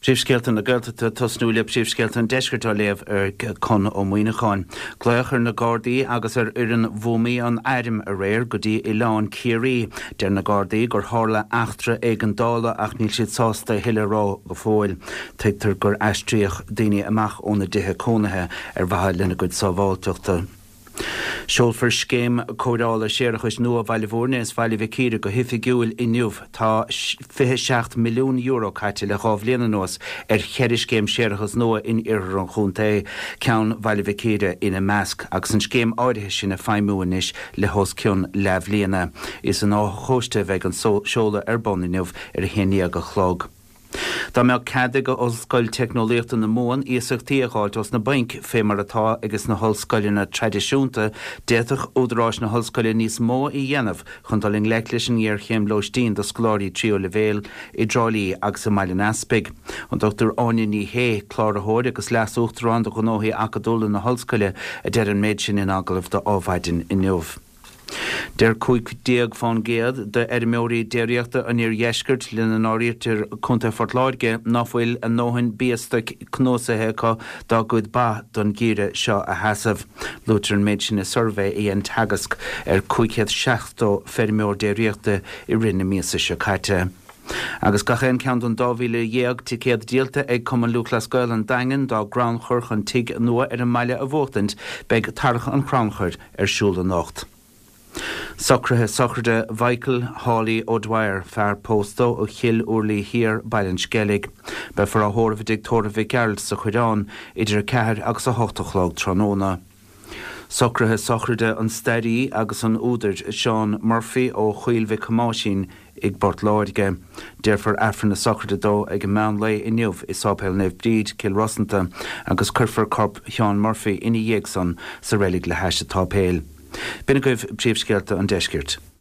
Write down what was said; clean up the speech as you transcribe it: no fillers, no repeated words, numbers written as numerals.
Príomhscéalta na Gaeltachta tosnúile príomhscéalta an deisceirtá léamh chun ó Muoineáin. Gléachar na Gardaí agus an bhfumaí an airim a réir go dtí i lán Ciarí. Der na Gardaí gur tharla achtra ag an dála ach níl siad sásta hiile rá go fóil. Teigtar gur aistríoch daoine amach óna dithe cónathe bhaithe lena go sábháilteachta. Seolfar scéim códála séireachas nua bhaile bhórna is bhaile bhicíre go hifigiúil inniuh tá 27 milliún euro caite le chábh léana nuas cheir scéim séireachas nua in iarthar an chunta ceann bhaile bhicíre ina measc agus an scéim áirithe sin a feimúis le hos ciún leabh léana. Is an áthchóiste bheith an seola arbon inniuh a chéine go chlog. Tá mé cade go ollscoil technoliaachta na móin íosachtaíocht os na bank fémar atá agus na hollscoilina tradiisiúnta déach údarráis na hollscoile níos mó i dhéanamh chun taling leiclis an ghéir chéim loistín do scoláirí trío levéil i drálaí agus sa mailin aspig. An Dr. Áine ní hé chlár athóir agus leasúchtarán do gnóthaí acadúla na hollscoile a deir an méid sin in agaibh do ábhaidin inniuh. Der chuig déag fán géad de méorí déireachta an ir jeisgurt lena náíirtir chunta fortláirge nachfuil an nóhain bíasteach cnósathe có dá gud ba don gíre seo a hasamh. Lútar an méid sin na survey í an tagasc chuighead 16 ferméor déireachta i rinne míosa seo caite. Agus gachéan ceann an 2010 ticéad díalta ag cuman Lúchlascoil an daingan dá gránchur chun tig nua an maile a bhótant beag tarach an cránchur siúl an nacht. Socrathe socrde Michael Hawley O'Dwyer fear póstó ó chill úrlaí hir bailin skellig. Be for a thóramh dictóra bhí Gerald sa chuidán idir ceathir agus a 8 tróna. Socrathe socrde an Steady agus an údairt Sean Murphy ó Chuilmhí Camáisín ag Bort Láirge. Déirfar affran na socrde dó ag meán lei inniuh is sápéil neh bríd Kilrossanta agus curfar corp Sean Murphy ina dhéagsan sa rélig le heise tápéil. Bina goibh príomhscéalta an deiscirt.